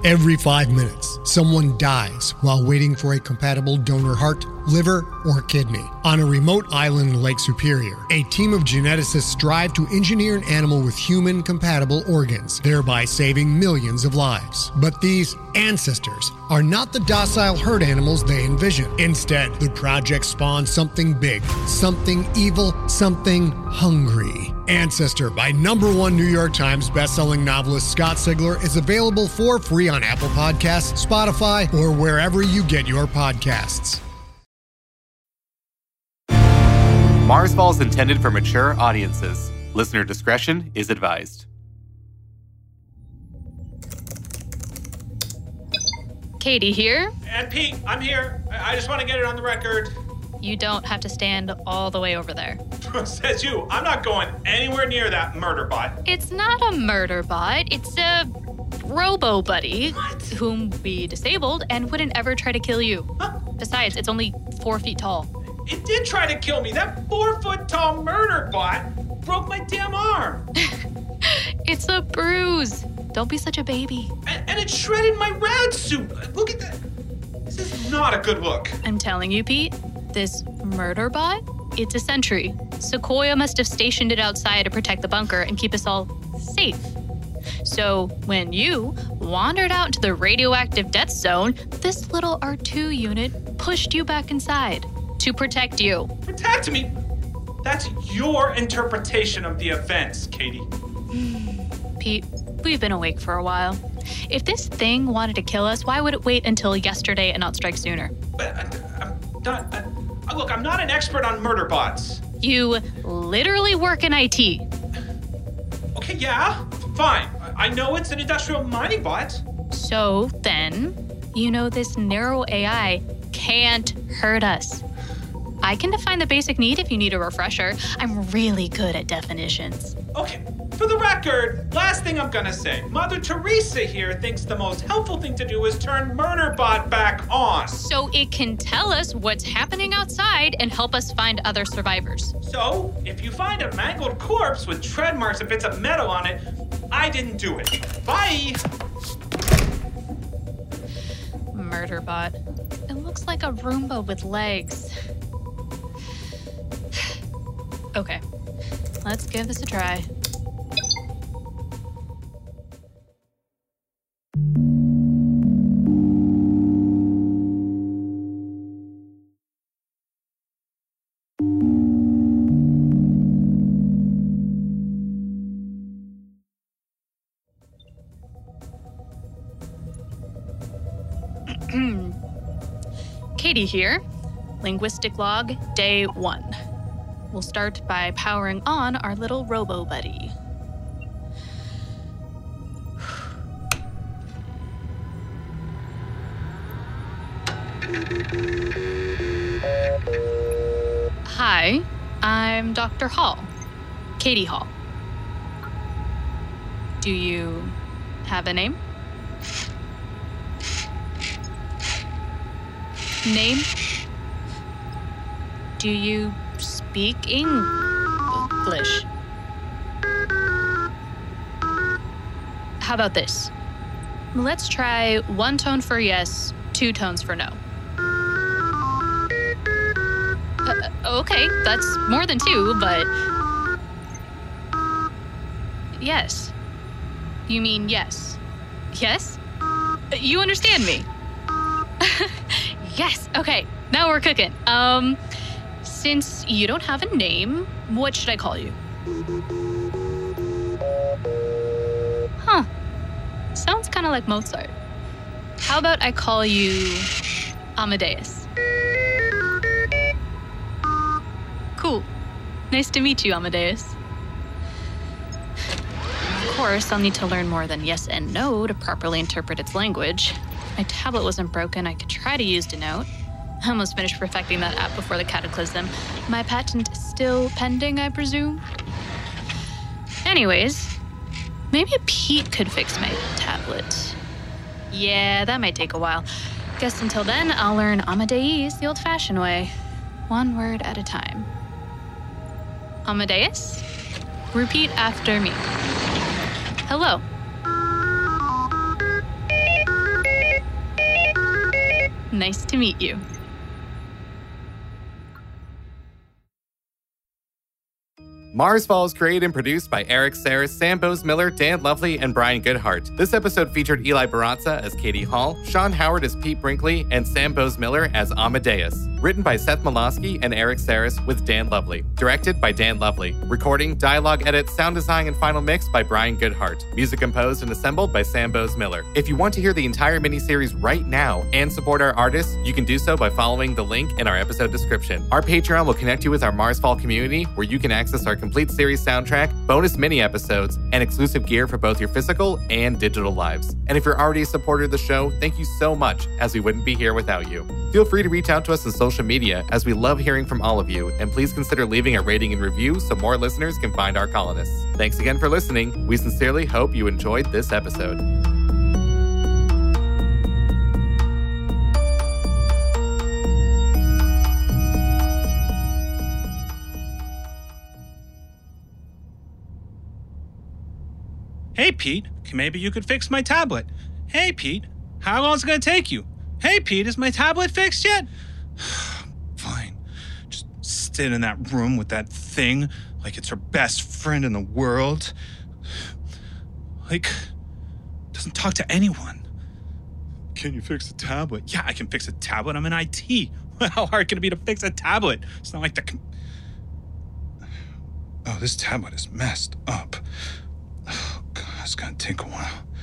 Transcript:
Every 5 minutes, someone dies while waiting for a compatible donor heart, liver, or kidney. On a remote island in Lake Superior, a team of geneticists strive to engineer an animal with human-compatible organs, thereby saving millions of lives. But these ancestors are not the docile herd animals they envision. Instead, the project spawns something big, something evil, something hungry. Ancestor by #1 New York Times bestselling novelist Scott Sigler is available for free on Apple Podcasts, Spotify, or wherever you get your podcasts. Marsfall is intended for mature audiences. Listener discretion is advised. Katie here. And Pete, I'm here. I just want to get it on the record. You don't have to stand all the way over there. Says you. I'm not going anywhere near that murder bot. It's not a murder bot. It's a robo buddy. What? Whom we disabled and wouldn't ever try to kill you. Huh? Besides, it's only 4 feet tall. It did try to kill me. That 4-foot-tall murder bot broke my damn arm. It's a bruise. Don't be such a baby. And it shredded my rad suit. Look at that. This is not a good look. I'm telling you, Pete, this murder bot, it's a sentry. Sequoia must have stationed it outside to protect the bunker and keep us all safe. So when you wandered out into the radioactive death zone, this little R2 unit pushed you back inside to protect you. Protect me? That's your interpretation of the events, Katie. Pete, we've been awake for a while. If this thing wanted to kill us, why would it wait until yesterday and not strike sooner? But look, I'm not an expert on murder bots. You literally work in IT. Okay, yeah, fine. I know it's an industrial mining bot. So then, you know this narrow AI can't hurt us. I can define the basic need if you need a refresher. I'm really good at definitions. Okay, for the record, last thing I'm gonna say. Mother Teresa here thinks the most helpful thing to do is turn Murderbot back on. So it can tell us what's happening outside and help us find other survivors. So, if you find a mangled corpse with tread marks and bits of metal on it, I didn't do it. Bye! Murderbot. It looks like a Roomba with legs. Okay, let's give this a try. Katie here. Linguistic log, day 1. We'll start by powering on our little robo buddy. Hi, I'm Dr. Hall, Katie Hall. Do you have a name? Name? Do you speak English? How about this? Let's try 1 tone for yes, 2 tones for no. Okay, that's more than 2, but... Yes. You mean yes? Yes? You understand me? Yes, okay, now we're cooking. Since you don't have a name, what should I call you? Huh, sounds kind of like Mozart. How about I call you Amadeus? Cool, nice to meet you, Amadeus. Of course, I'll need to learn more than yes and no to properly interpret its language. My tablet wasn't broken, I could try to use Denote. I almost finished perfecting that app before the cataclysm. My patent is still pending, I presume. Anyways, maybe Pete could fix my tablet. Yeah, that might take a while. Guess until then, I'll learn Amadeus the old-fashioned way. 1 word at a time. Amadeus? Repeat after me. Hello. Nice to meet you. Mars Falls, created and produced by Eric Saris, Sam Bowes-Miller, Dan Lovely, and Brian Goodhart. This episode featured Eli Barazza as Katie Hall, Sean Howard as Pete Brinkley, and Sam Bowes-Miller as Amadeus. Written by Seth Molosky and Eric Saris with Dan Lovely. Directed by Dan Lovely. Recording, dialogue edit, sound design, and final mix by Brian Goodhart. Music composed and assembled by Sam Bowes-Miller. If you want to hear the entire miniseries right now and support our artists, you can do so by following the link in our episode description. Our Patreon will connect you with our Marsfall community, where you can access our complete series soundtrack, bonus mini episodes, and exclusive gear for both your physical and digital lives. And if you're already a supporter of the show, thank you so much, as we wouldn't be here without you. Feel free to reach out to us on social media, as we love hearing from all of you, and please consider leaving a rating and review so more listeners can find our colonists. Thanks again for listening. We sincerely hope you enjoyed this episode. Hey, Pete, maybe you could fix my tablet. Hey, Pete, how long is it going to take you? Hey, Pete, is my tablet fixed yet? Fine. Just sit in that room with that thing like it's her best friend in the world. Like, doesn't talk to anyone. Can you fix a tablet? Yeah, I can fix a tablet. I'm in IT. How hard can it be to fix a tablet? It's not like the... Oh, this tablet is messed up. Oh, God, it's gonna take a while.